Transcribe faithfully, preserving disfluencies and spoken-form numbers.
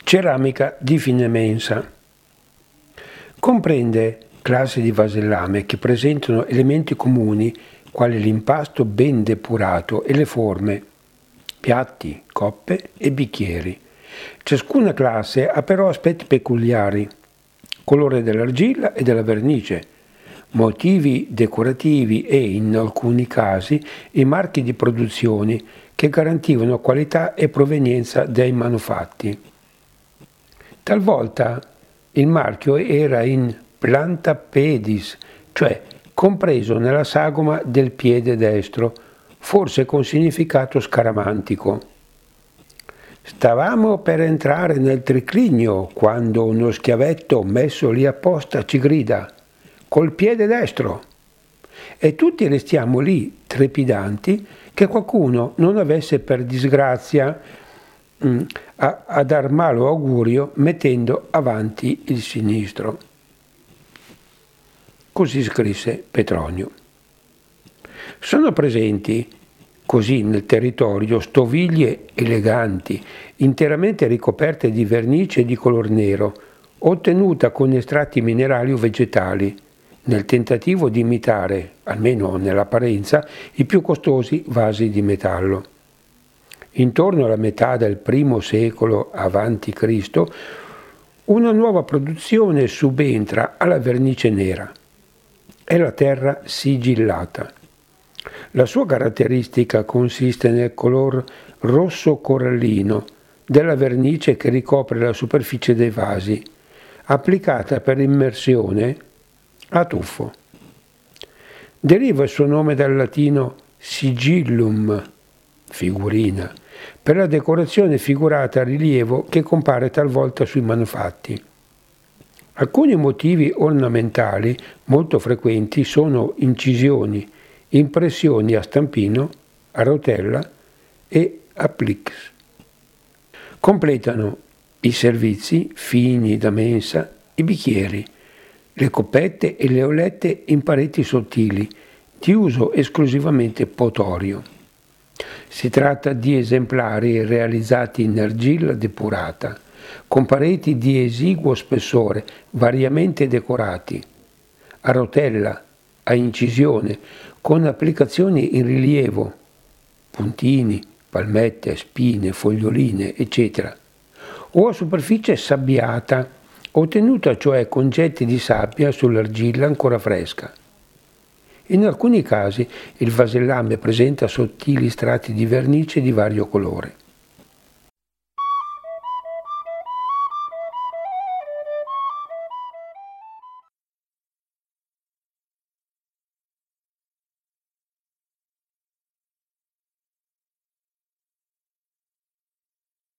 Ceramica di fine mensa. Comprende classi di vasellame che presentano elementi comuni quali l'impasto ben depurato e le forme, piatti, coppe e bicchieri. Ciascuna classe ha però aspetti peculiari, colore dell'argilla e della vernice, motivi decorativi e, in alcuni casi, i marchi di produzione che garantivano qualità e provenienza dei manufatti. Talvolta il marchio era in planta pedis, cioè compreso nella sagoma del piede destro, forse con significato scaramantico. Stavamo per entrare nel triclinio quando uno schiavetto messo lì apposta ci grida «Col piede destro!» e tutti restiamo lì trepidanti che qualcuno non avesse per disgrazia mh, a, a dar malo augurio mettendo avanti il sinistro. Così scrisse Petronio. Sono presenti così nel territorio stoviglie eleganti, interamente ricoperte di vernice di color nero, ottenuta con estratti minerali o vegetali, nel tentativo di imitare, almeno nell'apparenza, i più costosi vasi di metallo. Intorno alla metà del primo secolo avanti Cristo, una nuova produzione subentra alla vernice nera. È la terra sigillata. La sua caratteristica consiste nel color rosso corallino della vernice che ricopre la superficie dei vasi, applicata per immersione a tuffo. Deriva il suo nome dal latino sigillum, figurina, per la decorazione figurata a rilievo che compare talvolta sui manufatti. Alcuni motivi ornamentali molto frequenti sono incisioni, impressioni a stampino, a rotella e a plix. Completano i servizi fini da mensa, i bicchieri, le coppette e le olette in pareti sottili, di uso esclusivamente potorio. Si tratta di esemplari realizzati in argilla depurata, con pareti di esiguo spessore, variamente decorati, a rotella, a incisione, con applicazioni in rilievo, puntini, palmette, spine, foglioline, eccetera, o a superficie sabbiata, ottenuta cioè con getti di sabbia sull'argilla ancora fresca. In alcuni casi il vasellame presenta sottili strati di vernice di vario colore.